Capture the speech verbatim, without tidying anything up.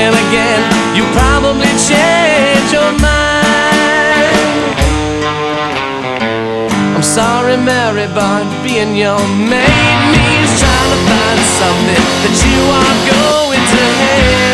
then again, you probably change your mind. I'm sorry, Mary, but being your maid means trying to find something that you are going to hate.